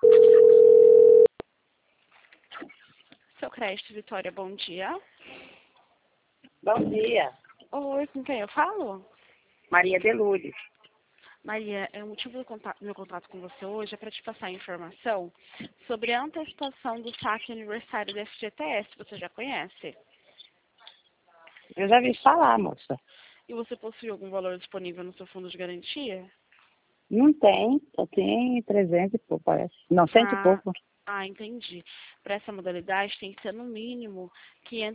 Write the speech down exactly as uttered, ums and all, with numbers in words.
Seu crédito, Vitória, bom dia. Bom dia, Oi, com quem eu falo? Maria de Lourdes. Maria, é, o motivo do contato, meu contato com você hoje é para te passar a informação sobre a antecipação do saque aniversário da F G T S. Você já conhece? Eu já vi falar, moça. E você possui algum valor disponível no seu fundo de garantia? Não tem, só tem trezentos e pouco, parece. Não, cento e Ah, pouco. ah, entendi. Para essa modalidade tem que ser no mínimo quinhentos